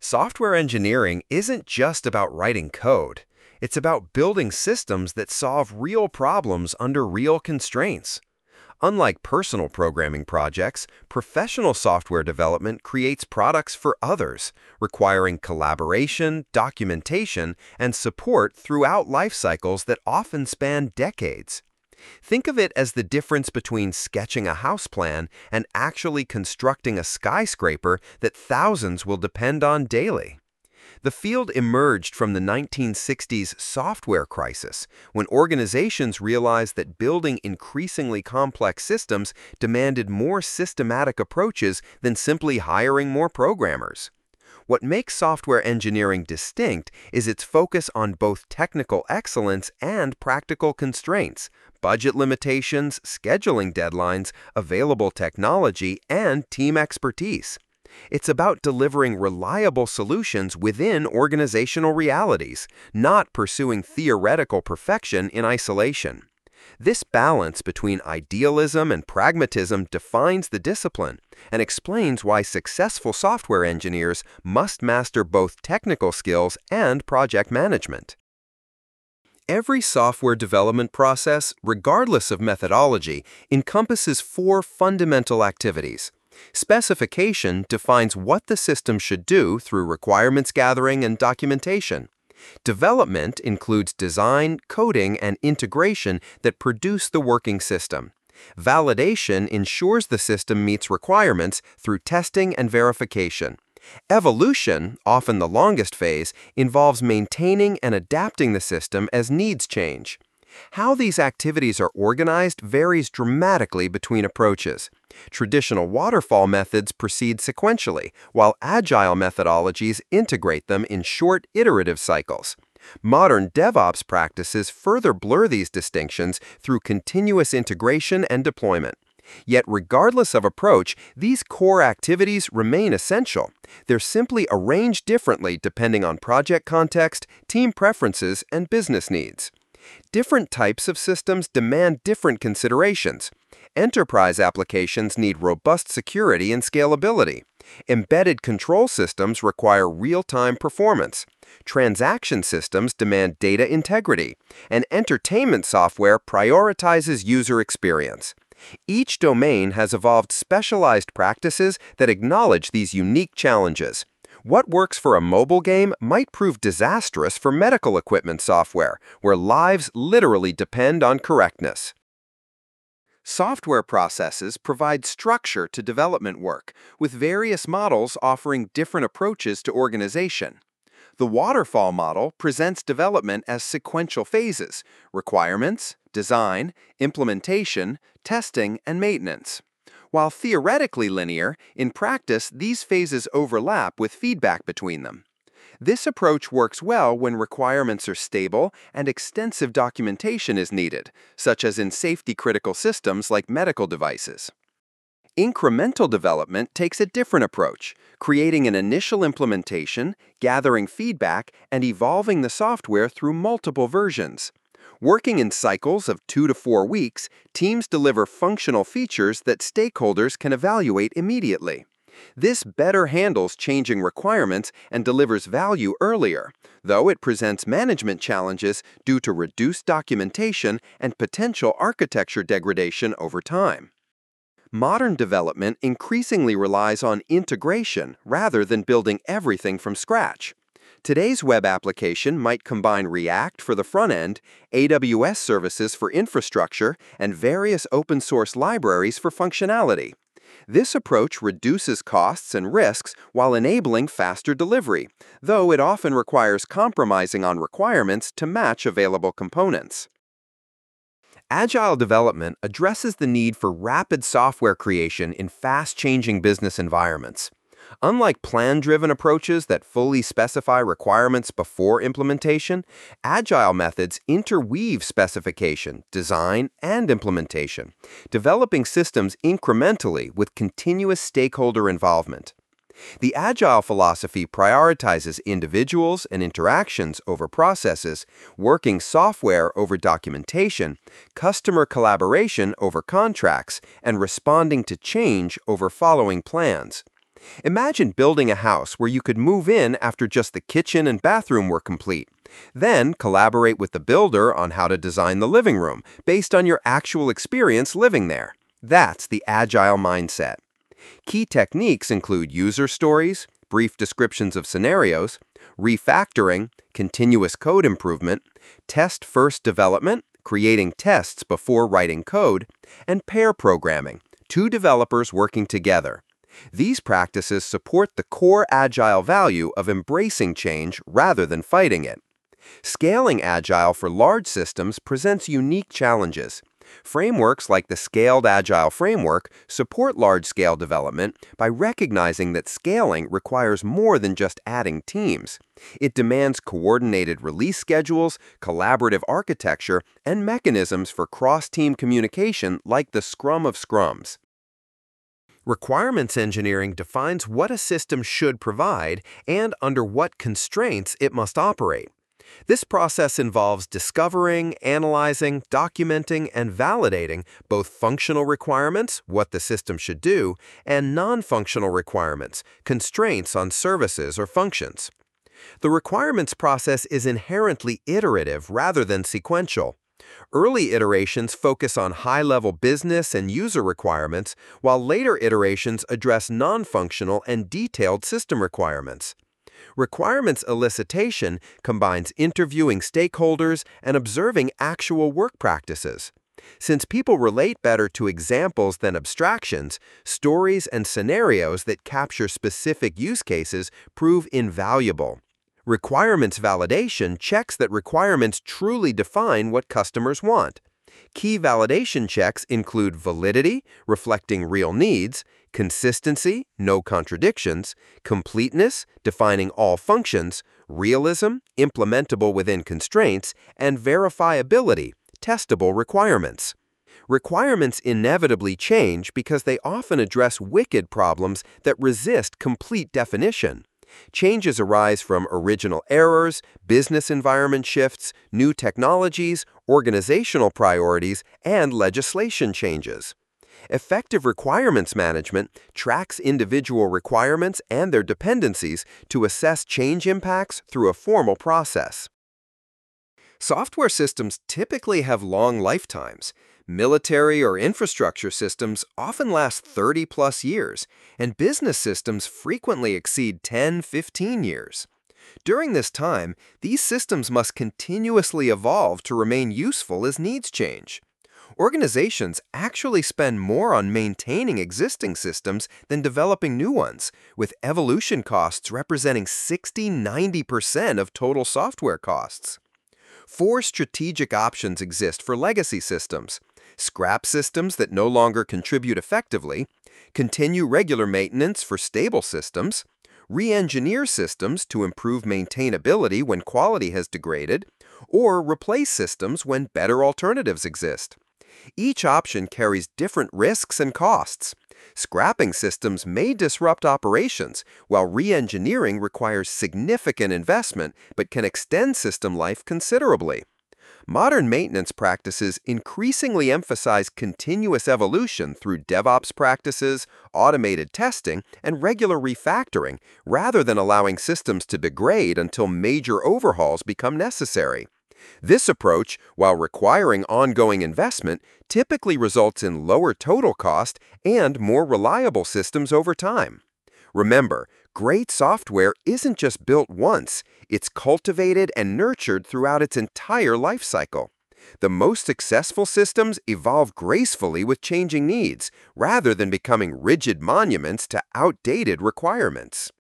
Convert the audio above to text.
Software engineering isn't just about writing code. It's about building systems that solve real problems under real constraints. Unlike personal programming projects, professional software development creates products for others, requiring collaboration, documentation, and support throughout life cycles that often span decades. Think of it as the difference between sketching a house plan and actually constructing a skyscraper that thousands will depend on daily. The field emerged from the 1960s software crisis, when organizations realized that building increasingly complex systems demanded more systematic approaches than simply hiring more programmers. What makes software engineering distinct is its focus on both technical excellence and practical constraints, budget limitations, scheduling deadlines, available technology, and team expertise. It's about delivering reliable solutions within organizational realities, not pursuing theoretical perfection in isolation. This balance between idealism and pragmatism defines the discipline and explains why successful software engineers must master both technical skills and project management. Every software development process, regardless of methodology, encompasses four fundamental activities. Specification defines what the system should do through requirements gathering and documentation. Development includes design, coding, and integration that produce the working system. Validation ensures the system meets requirements through testing and verification. Evolution, often the longest phase, involves maintaining and adapting the system as needs change. How these activities are organized varies dramatically between approaches. Traditional waterfall methods proceed sequentially, while agile methodologies integrate them in short, iterative cycles. Modern DevOps practices further blur these distinctions through continuous integration and deployment. Yet, regardless of approach, these core activities remain essential. They're simply arranged differently depending on project context, team preferences, and business needs. Different types of systems demand different considerations. Enterprise applications need robust security and scalability. Embedded control systems require real-time performance. Transaction systems demand data integrity. And entertainment software prioritizes user experience. Each domain has evolved specialized practices that acknowledge these unique challenges. What works for a mobile game might prove disastrous for medical equipment software, where lives literally depend on correctness. Software processes provide structure to development work, with various models offering different approaches to organization. The waterfall model presents development as sequential phases: requirements, design, implementation, testing, and maintenance. While theoretically linear, in practice these phases overlap with feedback between them. This approach works well when requirements are stable and extensive documentation is needed, such as in safety-critical systems like medical devices. Incremental development takes a different approach, creating an initial implementation, gathering feedback, and evolving the software through multiple versions. Working in cycles of 2 to 4 weeks, teams deliver functional features that stakeholders can evaluate immediately. This better handles changing requirements and delivers value earlier, though it presents management challenges due to reduced documentation and potential architecture degradation over time. Modern development increasingly relies on integration rather than building everything from scratch. Today's web application might combine React for the front end, AWS services for infrastructure, and various open-source libraries for functionality. This approach reduces costs and risks while enabling faster delivery, though it often requires compromising on requirements to match available components. Agile development addresses the need for rapid software creation in fast-changing business environments. Unlike plan-driven approaches that fully specify requirements before implementation, agile methods interweave specification, design, and implementation, developing systems incrementally with continuous stakeholder involvement. The agile philosophy prioritizes individuals and interactions over processes, working software over documentation, customer collaboration over contracts, and responding to change over following plans. Imagine building a house where you could move in after just the kitchen and bathroom were complete. Then collaborate with the builder on how to design the living room based on your actual experience living there. That's the agile mindset. Key techniques include user stories, brief descriptions of scenarios, refactoring, continuous code improvement, test-first development, creating tests before writing code, and pair programming, two developers working together. These practices support the core agile value of embracing change rather than fighting it. Scaling agile for large systems presents unique challenges. Frameworks like the Scaled Agile Framework support large-scale development by recognizing that scaling requires more than just adding teams. It demands coordinated release schedules, collaborative architecture, and mechanisms for cross-team communication like the Scrum of Scrums. Requirements engineering defines what a system should provide and under what constraints it must operate. This process involves discovering, analyzing, documenting, and validating both functional requirements, what the system should do, and non-functional requirements, constraints on services or functions. The requirements process is inherently iterative rather than sequential. Early iterations focus on high-level business and user requirements, while later iterations address non-functional and detailed system requirements. Requirements elicitation combines interviewing stakeholders and observing actual work practices. Since people relate better to examples than abstractions, stories and scenarios that capture specific use cases prove invaluable. Requirements validation checks that requirements truly define what customers want. Key validation checks include validity, reflecting real needs, consistency, no contradictions, completeness, defining all functions, realism, implementable within constraints, and verifiability, testable requirements. Requirements inevitably change because they often address wicked problems that resist complete definition. Changes arise from original errors, business environment shifts, new technologies, organizational priorities, and legislation changes. Effective requirements management tracks individual requirements and their dependencies to assess change impacts through a formal process. Software systems typically have long lifetimes. Military or infrastructure systems often last 30-plus years, and business systems frequently exceed 10-15 years. During this time, these systems must continuously evolve to remain useful as needs change. Organizations actually spend more on maintaining existing systems than developing new ones, with evolution costs representing 60–90% of total software costs. 4 strategic options exist for legacy systems: scrap systems that no longer contribute effectively, continue regular maintenance for stable systems, re-engineer systems to improve maintainability when quality has degraded, or replace systems when better alternatives exist. Each option carries different risks and costs. Scrapping systems may disrupt operations, while re-engineering requires significant investment but can extend system life considerably. Modern maintenance practices increasingly emphasize continuous evolution through DevOps practices, automated testing, and regular refactoring, rather than allowing systems to degrade until major overhauls become necessary. This approach, while requiring ongoing investment, typically results in lower total cost and more reliable systems over time. Remember, great software isn't just built once, it's cultivated and nurtured throughout its entire life cycle. The most successful systems evolve gracefully with changing needs, rather than becoming rigid monuments to outdated requirements.